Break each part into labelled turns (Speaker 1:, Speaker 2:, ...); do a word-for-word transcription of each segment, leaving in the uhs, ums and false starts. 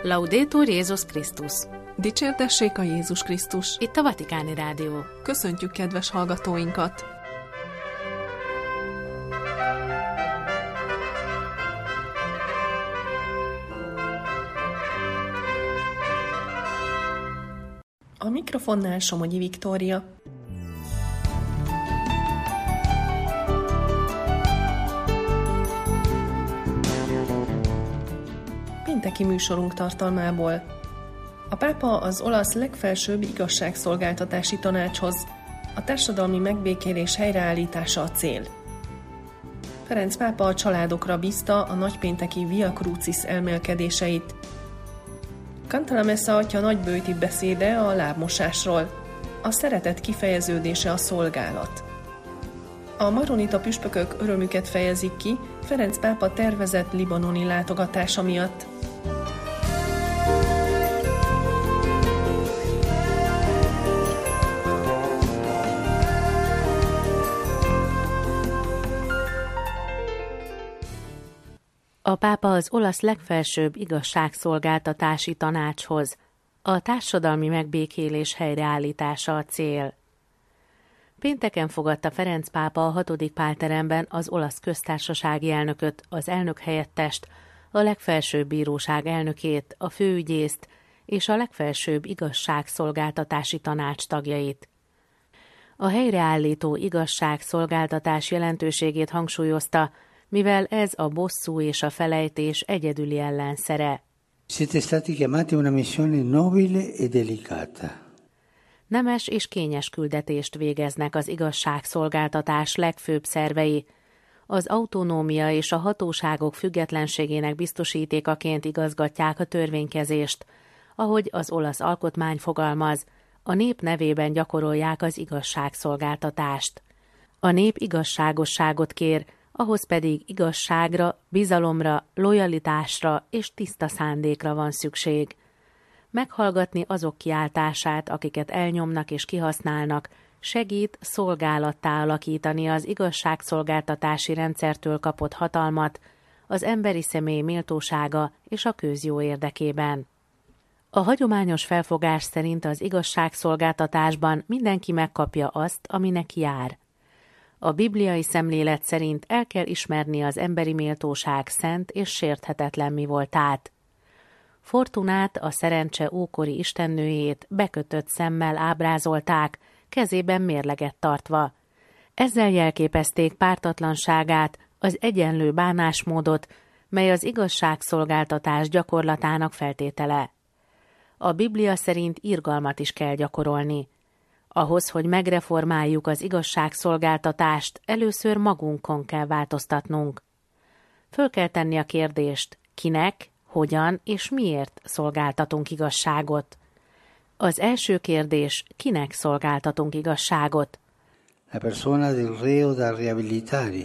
Speaker 1: Laudetur Jézus Krisztus!
Speaker 2: Dicsértessék a Jézus Krisztus!
Speaker 1: Itt a Vatikáni Rádió.
Speaker 2: Köszöntjük kedves hallgatóinkat! A mikrofonnál Somogyi Viktória. Pénteki műsorunk tartalmából. A pápa az olasz legfelsőbb igazságszolgáltatási tanácshoz. A társadalmi megbékélés helyreállítása a cél. Ferenc pápa a családokra bízta a nagypénteki Via Crucis elmélkedéseit. Cantalamessa atya nagybőti beszéde a lábmosásról. A szeretet kifejeződése a szolgálat. A maronita püspökök örömüket fejezik ki Ferenc pápa tervezett libanoni látogatása miatt.
Speaker 1: A pápa az olasz legfelsőbb igazságszolgáltatási tanácshoz. A társadalmi megbékélés helyreállítása a cél. Pénteken fogadta Ferenc pápa a hatodik Pálteremben az olasz köztársasági elnököt, az elnök helyettest, a legfelsőbb bíróság elnökét, a főügyészt és a legfelsőbb igazságszolgáltatási tanács tagjait. A helyreállító igazságszolgáltatás jelentőségét hangsúlyozta, mivel ez a bosszú és a felejtés egyedüli ellenszere.
Speaker 3: Siete stati chiamati una missione nobile e delicata.
Speaker 1: Nemes és kényes küldetést végeznek az igazságszolgáltatás legfőbb szervei. Az autonómia és a hatóságok függetlenségének biztosítékaként igazgatják a törvénykezést, ahogy az olasz alkotmány fogalmaz, a nép nevében gyakorolják az igazságszolgáltatást. A nép igazságosságot kér, ahhoz pedig igazságra, bizalomra, lojalitásra és tiszta szándékra van szükség. Meghallgatni azok kiáltását, akiket elnyomnak és kihasználnak, segít szolgálattá alakítani az igazságszolgáltatási rendszertől kapott hatalmat, az emberi személy méltósága és a közjó érdekében. A hagyományos felfogás szerint az igazságszolgáltatásban mindenki megkapja azt, ami neki jár. A bibliai szemlélet szerint el kell ismerni az emberi méltóság szent és sérthetetlen mi voltát. Fortunát, a szerencse ókori istennőjét bekötött szemmel ábrázolták, kezében mérleget tartva. Ezzel jelképezték pártatlanságát, az egyenlő bánásmódot, mely az igazságszolgáltatás gyakorlatának feltétele. A Biblia szerint irgalmat is kell gyakorolni. Ahhoz, hogy megreformáljuk az igazságszolgáltatást, először magunkon kell változtatnunk. Föl kell tenni a kérdést, kinek, hogyan és miért szolgáltatunk igazságot. Az első kérdés, kinek szolgáltatunk igazságot?
Speaker 3: La persona del reo da riabilitare,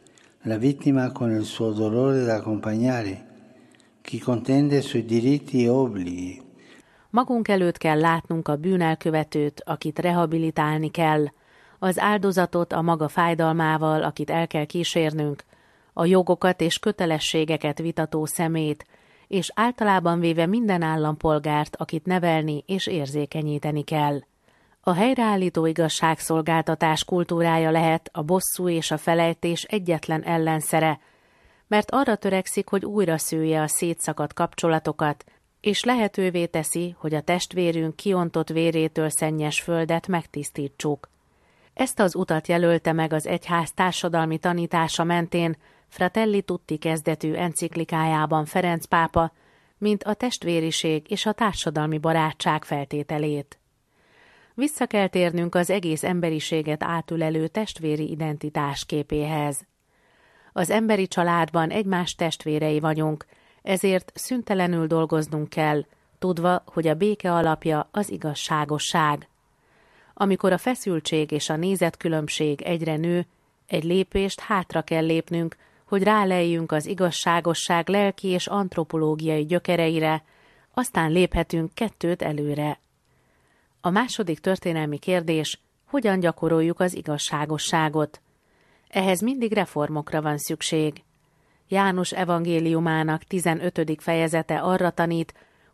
Speaker 3: la vittima con il suo dolore da accompagnare, chi contende sui diritti e obblighi.
Speaker 1: Magunk előtt kell látnunk a bűnelkövetőt, akit rehabilitálni kell, az áldozatot a maga fájdalmával, akit el kell kísérnünk, a jogokat és kötelességeket vitató szemét, és általában véve minden állampolgárt, akit nevelni és érzékenyíteni kell. A helyreállító igazságszolgáltatás kultúrája lehet a bosszú és a felejtés egyetlen ellenszere, mert arra törekszik, hogy újra szője a szétszakadt kapcsolatokat, és lehetővé teszi, hogy a testvérünk kiontott vérétől szennyes földet megtisztítsuk. Ezt az utat jelölte meg az egyház társadalmi tanítása mentén Fratelli Tutti kezdetű enciklikájában Ferenc pápa, mint a testvériség és a társadalmi barátság feltételét. Vissza kell térnünk az egész emberiséget átülelő testvéri identitás képéhez. Az emberi családban egymás testvérei vagyunk, ezért szüntelenül dolgoznunk kell, tudva, hogy a béke alapja az igazságosság. Amikor a feszültség és a nézetkülönbség egyre nő, egy lépést hátra kell lépnünk, hogy ráleljünk az igazságosság lelki és antropológiai gyökereire, aztán léphetünk kettőt előre. A második történelmi kérdés, hogyan gyakoroljuk az igazságosságot. Ehhez mindig reformokra van szükség. János evangéliumának tizenötödik fejezete arra tanít,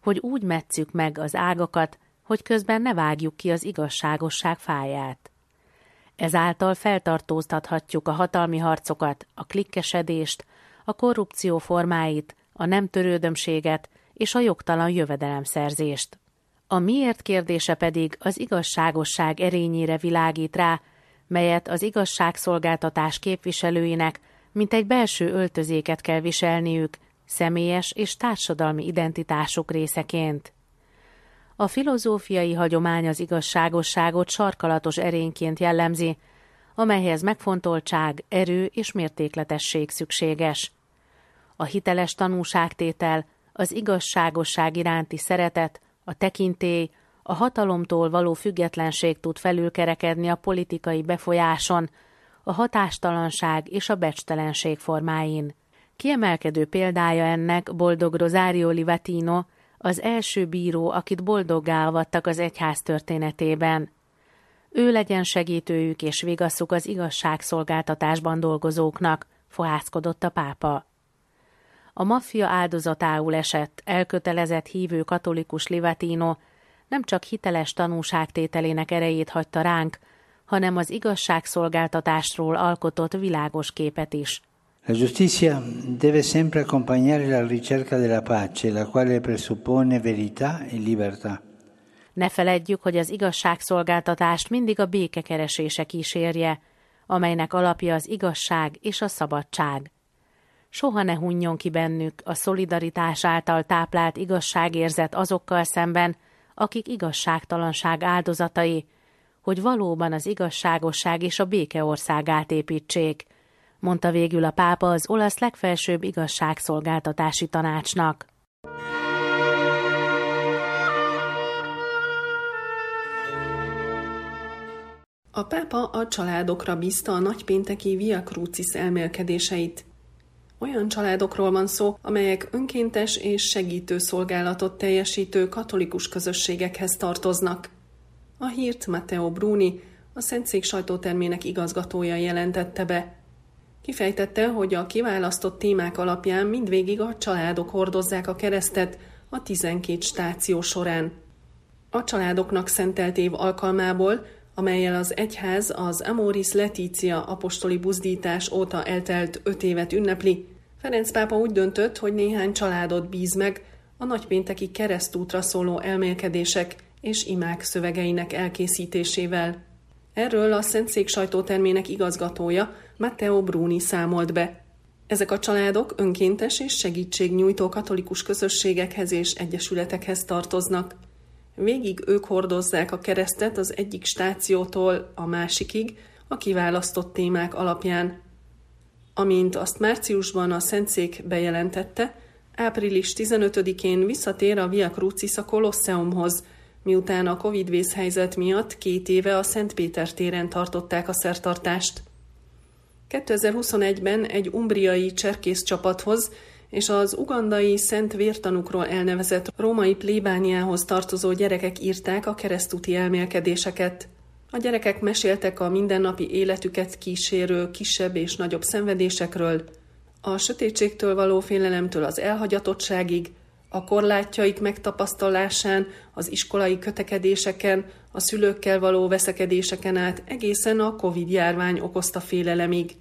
Speaker 1: hogy úgy metszük meg az ágakat, hogy közben ne vágjuk ki az igazságosság fáját. Ezáltal feltartóztathatjuk a hatalmi harcokat, a klikkesedést, a korrupció formáit, a nem törődömséget és a jogtalan jövedelemszerzést. A miért kérdése pedig az igazságosság erényére világít rá, melyet az igazságszolgáltatás képviselőinek mint egy belső öltözéket kell viselniük, személyes és társadalmi identitásuk részeként. A filozófiai hagyomány az igazságosságot sarkalatos erényként jellemzi, amelyhez megfontoltság, erő és mértékletesség szükséges. A hiteles tanúságtétel, az igazságosság iránti szeretet, a tekintély, a hatalomtól való függetlenség tud felülkerekedni a politikai befolyáson, a hatástalanság és a becstelenség formáin. Kiemelkedő példája ennek Boldog Rosario Livatino, az első bíró, akit boldoggá avattak az egyház történetében. Ő legyen segítőjük és vigaszuk az igazságszolgáltatásban dolgozóknak, fohászkodott a pápa. A maffia áldozatául esett, elkötelezett hívő katolikus Livatino nem csak hiteles tanúságtételének erejét hagyta ránk, hanem az igazságszolgáltatásról alkotott világos képet is.
Speaker 3: La giustizia deve sempre accompagnare la ricerca della pace, la quale presuppone verità e libertà.
Speaker 1: Ne feledjük, hogy az igazságszolgáltatást mindig a békekeresése kísérje, amelynek alapja az igazság és a szabadság. Soha ne hunjon ki bennük a szolidaritás által táplált igazságérzet azokkal szemben, akik igazságtalanság áldozatai, hogy valóban az igazságosság és a béke országát építsék, mondta végül a pápa az olasz legfelsőbb igazságszolgáltatási tanácsnak.
Speaker 2: A pápa a családokra bízta a nagypénteki Via Crucis elmélkedéseit. Olyan családokról van szó, amelyek önkéntes és segítő szolgálatot teljesítő katolikus közösségekhez tartoznak. A hírt Matteo Bruni, a Szentszék sajtótermének igazgatója jelentette be. Kifejtette, hogy a kiválasztott témák alapján mindvégig a családok hordozzák a keresztet a tizenkét stáció során. A családoknak szentelt év alkalmából, amellyel az egyház az Amoris Laetitia apostoli buzdítás óta eltelt öt évet ünnepli, Ferenc pápa úgy döntött, hogy néhány családot bíz meg a nagypénteki keresztútra szóló elmélkedések és imák szövegeinek elkészítésével. Erről a Szentszék sajtótermének igazgatója, Matteo Bruni számolt be. Ezek a családok önkéntes és segítségnyújtó katolikus közösségekhez és egyesületekhez tartoznak. Végig ők hordozzák a keresztet az egyik stációtól a másikig a kiválasztott témák alapján. Amint azt márciusban a Szentszék bejelentette, április tizenötödikén visszatér a Via Crucis a Kolosseumhoz, miután a Covid vészhelyzet miatt két éve a Szent Péter téren tartották a szertartást. kétezer-huszonegyben egy umbriai cserkész csapathoz és az ugandai Szent Vértanúkról elnevezett római plébániához tartozó gyerekek írták a keresztúti elmélkedéseket. A gyerekek meséltek a mindennapi életüket kísérő kisebb és nagyobb szenvedésekről, a sötétségtől való félelemtől az elhagyatottságig, a korlátjaik megtapasztalásán, az iskolai kötekedéseken, a szülőkkel való veszekedéseken át egészen a Covid-járvány okozta félelemig.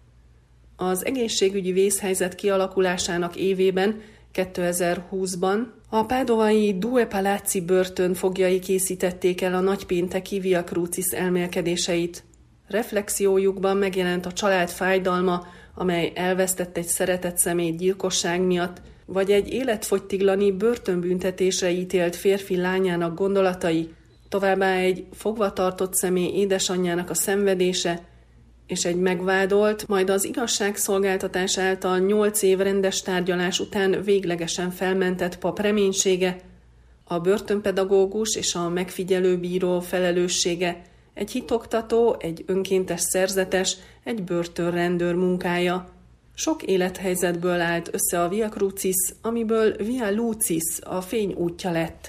Speaker 2: Az egészségügyi vészhelyzet kialakulásának évében, kétezer-húszban a pádovai Due Palazzi börtön foglyai készítették el a nagypénteki Via Crucis elmélkedéseit. Reflexiójukban megjelent a család fájdalma, amely elvesztett egy szeretett személy gyilkosság miatt, vagy egy életfogytiglani börtönbüntetésre ítélt férfi lányának gondolatai, továbbá egy fogvatartott személy édesanyjának a szenvedése, és egy megvádolt, majd az igazságszolgáltatás által nyolc év rendes tárgyalás után véglegesen felmentett pap reménysége, a börtönpedagógus és a megfigyelőbíró felelőssége, egy hitoktató, egy önkéntes szerzetes, egy börtönrendőr munkája. Sok élethelyzetből állt össze a Via Crucis, amiből Via Lucis, a fény útja lett.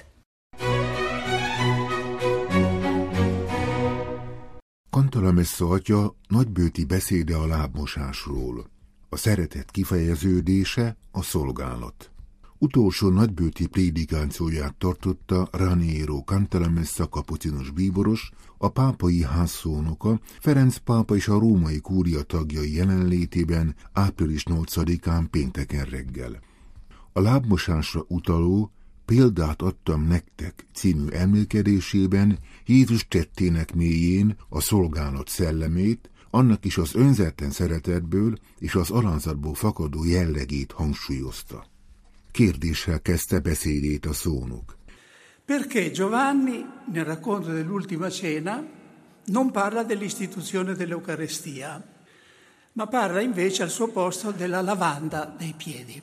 Speaker 4: Cantalamessa atya nagybőti beszéde a lábmosásról. A szeretet kifejeződése a szolgálat. Utolsó nagybőti prédikációját tartotta Raniero Cantalamessa kapucinus bíboros, a pápai házszónoka, Ferenc pápa és a római kúria tagjai jelenlétében április nyolcadikán pénteken reggel. A lábmosásra utaló Példát adtam nektek című emlékedésében Jézus tettének mélyén a szolgálat szellemét, annak is az önzetlen szeretetből és az alázatból fakadó jellegét hangsúlyozta. Kérdéssel kezdte beszédét a szónok.
Speaker 5: Perché Giovanni, nel racconto dell'ultima cena, non parla dell'istituzione dell'Eucaristia, ma parla invece al suo posto della lavanda dei piedi.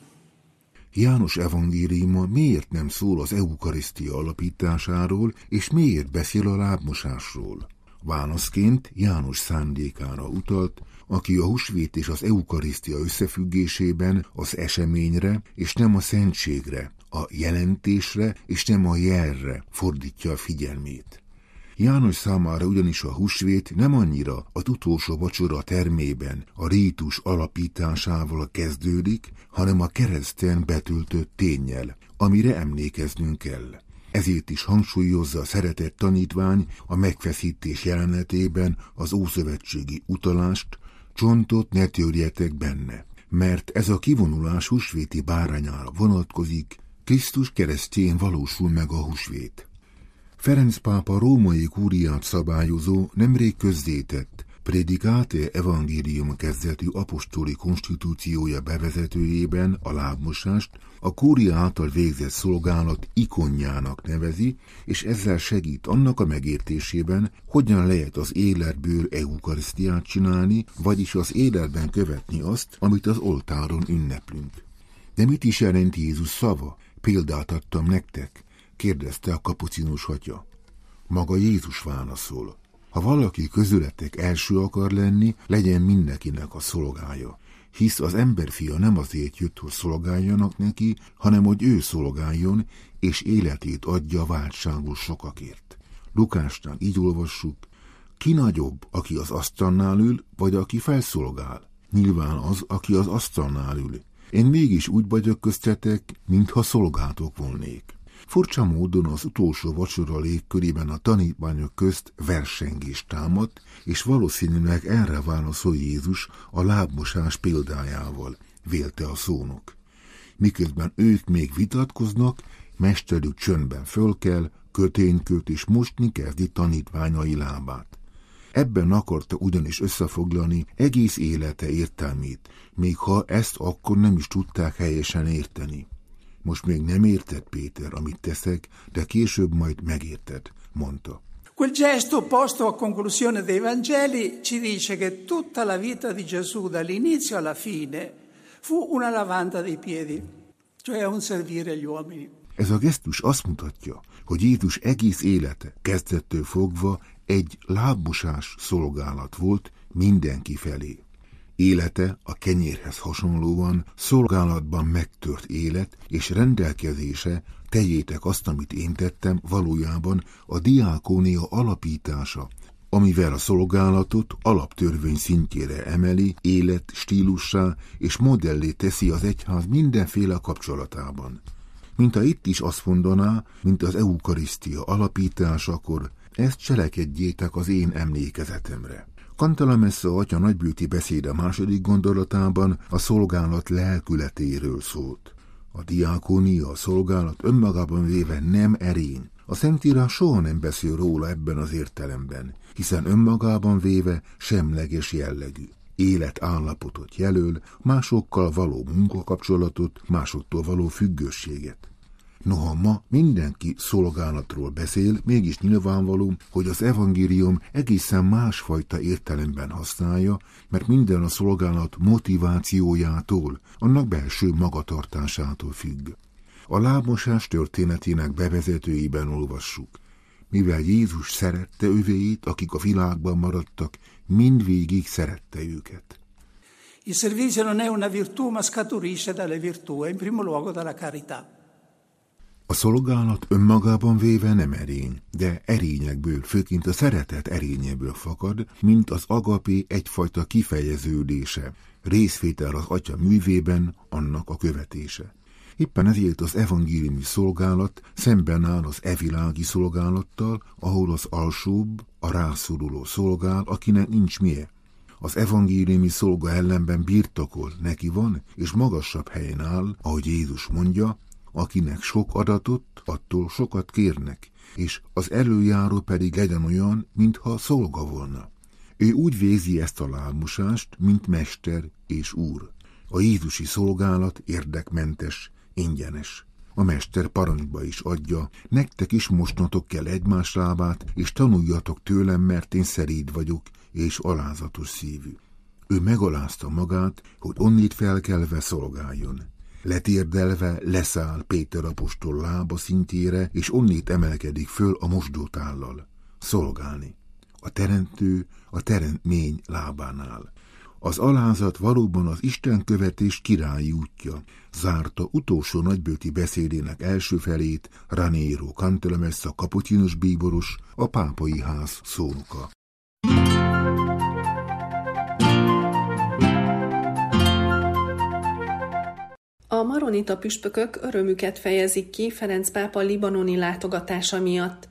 Speaker 4: János evangéliuma miért nem szól az eukarisztia alapításáról, és miért beszél a lábmosásról? Válaszként János szándékára utalt, aki a húsvét és az eukarisztia összefüggésében az eseményre és nem a szentségre, a jelentésre és nem a jelre fordítja a figyelmét. János számára ugyanis a húsvét nem annyira az utolsó vacsora termében a rítus alapításával kezdődik, hanem a kereszten betöltött ténnyel, amire emlékeznünk kell. Ezért is hangsúlyozza a szeretett tanítvány a megfeszítés jelenetében az ószövetségi utalást, csontot ne törjetek benne, mert ez a kivonulás húsvéti bárányára vonatkozik, Krisztus keresztjén valósul meg a húsvét. Ferenc pápa római kúriát szabályozó nemrég közzétett Predicate Evangelium kezdetű apostoli konstitúciója bevezetőjében a lábmosást a kúria által végzett szolgálat ikonjának nevezi, és ezzel segít annak a megértésében, hogyan lehet az életből eukarisztiát csinálni, vagyis az életben követni azt, amit az oltáron ünneplünk. De mit is jelent Jézus szava? Példát adtam nektek, kérdezte a kapucinus atya. Maga Jézus válaszol. Ha valaki közületek első akar lenni, legyen mindenkinek a szolgája. Hisz az emberfia nem azért jött, hogy szolgáljanak neki, hanem hogy ő szolgáljon, és életét adja váltságos sokakért. Lukásnál így olvassuk, ki nagyobb, aki az asztalnál ül, vagy aki felszolgál? Nyilván az, aki az asztalnál ül. Én mégis úgy vagyok köztetek, mintha szolgátok volnék. Furcsa módon az utolsó vacsora légkörében a tanítványok közt versengés támadt, és valószínűleg erre válaszol Jézus a lábmosás példájával, vélte a szónok. Miközben ők még vitatkoznak, mesterük csöndben fölkel, kötényköt és mosni kezdi tanítványai lábát. Ebben akarta ugyanis összefoglalni egész élete értelmét, még ha ezt akkor nem is tudták helyesen érteni. Most még nem érted, Péter, amit teszek, de később majd megérted, mondta.
Speaker 5: Quel gesto posto a conclusione dei Vangeli ci dice che tutta la vita di Gesù dall'inizio alla fine fu una lavanda dei piedi, cioè un servire gli uomini.
Speaker 4: Ez a gesztus azt mutatja, hogy Jézus egész élete kezdettől fogva egy lábmosás szolgálat volt mindenki felé. Élete a kenyérhez hasonlóan szolgálatban megtört élet, és rendelkezése, tegyétek azt, amit én tettem, valójában a diákónia alapítása, amivel a szolgálatot alaptörvény szintjére emeli, élet stílussá és modellé teszi az egyház mindenféle kapcsolatában. Mint ha itt is azt mondaná, mint az eukarisztia alapításakor, ezt cselekedjétek az én emlékezetemre. Cantalamessa atya nagybőti beszéde második gondolatában a szolgálat lelkületéről szólt. A diákónia, a szolgálat önmagában véve nem erény. A Szentírás soha nem beszél róla ebben az értelemben, hiszen önmagában véve semleges jellegű. Életállapotot jelöl, másokkal való munkakapcsolatot, másoktól való függőséget. Noha ma mindenki szolgálatról beszél, mégis nyilvánvaló, hogy az evangélium egészen másfajta értelemben használja, mert minden a szolgálat motivációjától, annak belső magatartásától függ. A lábmosás történetének bevezetőiben olvassuk. Mivel Jézus szerette övéit, akik a világban maradtak, mindvégig szerette őket.
Speaker 5: Il servizio non è una virtù, ma scaturisce dalle virtù, e in primo luogo dalla carità.
Speaker 4: A szolgálat önmagában véve nem erény, de erényekből, főként a szeretet erényéből fakad, mint az agapé egyfajta kifejeződése, részvétel az atya művében, annak a követése. Éppen ezért az evangéliumi szolgálat szemben áll az evilági szolgálattal, ahol az alsóbb, a rászoruló szolgál, akinek nincs mie. Az evangéliumi szolga ellenben birtokol, neki van, és magasabb helyen áll, ahogy Jézus mondja, akinek sok adatot, attól sokat kérnek, és az előjáró pedig legyen olyan, mintha szolga volna. Ő úgy végzi ezt a lábmosást, mint mester és úr. A jézusi szolgálat érdekmentes, ingyenes. A mester parancsba is adja, nektek is mosnatok kell egymás lábát, és tanuljatok tőlem, mert én szeréd vagyok, és alázatos szívű. Ő megalázta magát, hogy onnét felkelve szolgáljon. Letérdelve leszáll Péter apostol lába szintjére, és onnét emelkedik föl a mosdótállal. Szolgálni. A teremtő a teremtmény lábánál. Az alázat valóban az istenkövetés királyi útja, zárta utolsó nagybőti beszédének első felét Raniero Cantalamessa kapucinus bíboros, a pápai ház szónoka.
Speaker 2: A maronita püspökök örömüket fejezik ki Ferenc pápa libanoni látogatása miatt.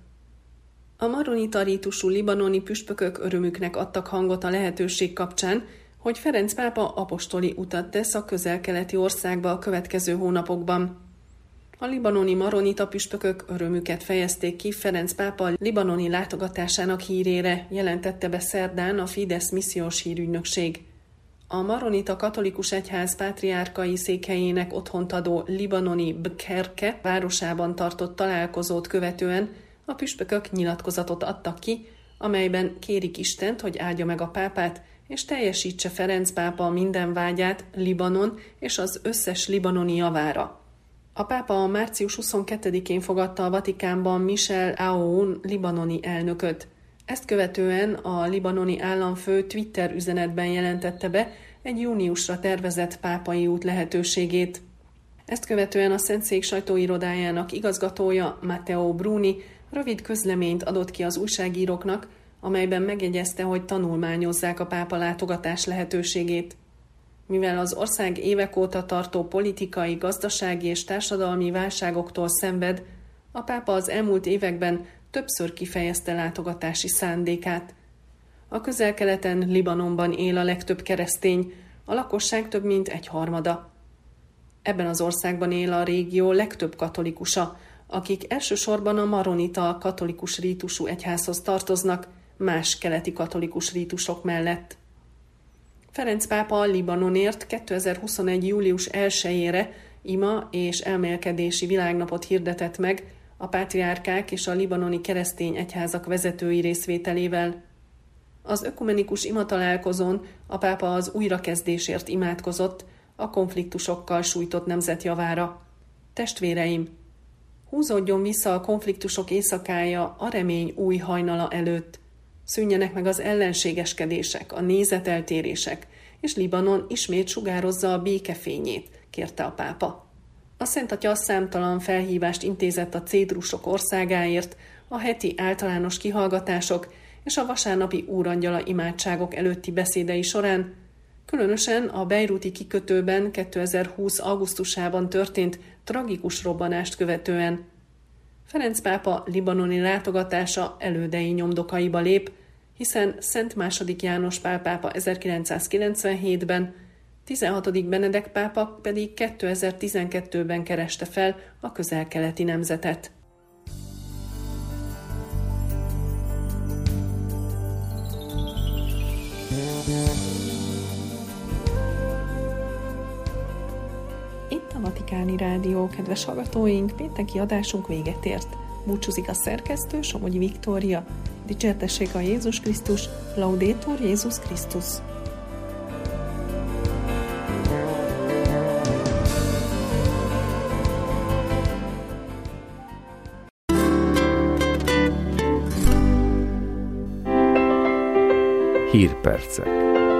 Speaker 2: A maronita rítusú libanoni püspökök örömüknek adtak hangot a lehetőség kapcsán, hogy Ferenc pápa apostoli utat tesz a közel-keleti országba a következő hónapokban. A libanoni maronita püspökök örömüket fejezték ki Ferenc pápa libanoni látogatásának hírére, jelentette be szerdán a Fidesz missziós hírügynökség. A maronita katolikus egyház pátriárkai székhelyének otthont adó libanoni Bkerke városában tartott találkozót követően a püspökök nyilatkozatot adtak ki, amelyben kérik Istent, hogy áldja meg a pápát, és teljesítse Ferenc pápa minden vágyát Libanon és az összes libanoni javára. A pápa a március huszonkettedikén fogadta a Vatikánban Michel Aoun libanoni elnököt. Ezt követően a libanoni államfő Twitter üzenetben jelentette be egy júniusra tervezett pápai út lehetőségét. Ezt követően a Szentszék sajtóirodájának igazgatója Matteo Bruni rövid közleményt adott ki az újságíróknak, amelyben megjegyezte, hogy tanulmányozzák a pápa látogatás lehetőségét. Mivel az ország évek óta tartó politikai, gazdasági és társadalmi válságoktól szenved, a pápa az elmúlt években többször kifejezte látogatási szándékát. A közel-keleten, Libanonban él a legtöbb keresztény, a lakosság több mint egyharmada. Ebben az országban él a régió legtöbb katolikusa, akik elsősorban a maronita katolikus rítusú egyházhoz tartoznak, más keleti katolikus rítusok mellett. Ferenc pápa a Libanonért kétezer-huszonegy. július elsejére ima és elmélkedési világnapot hirdetett meg a pátriárkák és a libanoni keresztény egyházak vezetői részvételével. Az ökumenikus imatalálkozón a pápa az újrakezdésért imádkozott, a konfliktusokkal sújtott nemzet javára. Testvéreim, húzódjon vissza a konfliktusok éjszakája a remény új hajnala előtt. Szűnjenek meg az ellenségeskedések, a nézeteltérések, és Libanon ismét sugározza a békefényét, kérte a pápa. A Szent Atya számtalan felhívást intézett a cédrusok országáért, a heti általános kihallgatások és a vasárnapi úrangyala imádságok előtti beszédei során, különösen a bejrúti kikötőben kétezer-húsz. augusztusában történt tragikus robbanást követően. Ferenc pápa libanoni látogatása elődei nyomdokaiba lép, hiszen Szent második János Pál pápa ezerkilencszázkilencvenhétben, tizenhatodik Benedek pápa pedig kétezer-tizenkettőben kereste fel a közel-keleti nemzetet. Itt a Vatikáni Rádió, kedves hallgatóink, pénteki adásunk véget ért. Búcsúzik a szerkesztő, Somogyi Viktória. Dicsértessék a Jézus Krisztus, Laudetur Jézus Krisztus.
Speaker 6: Hírpercek.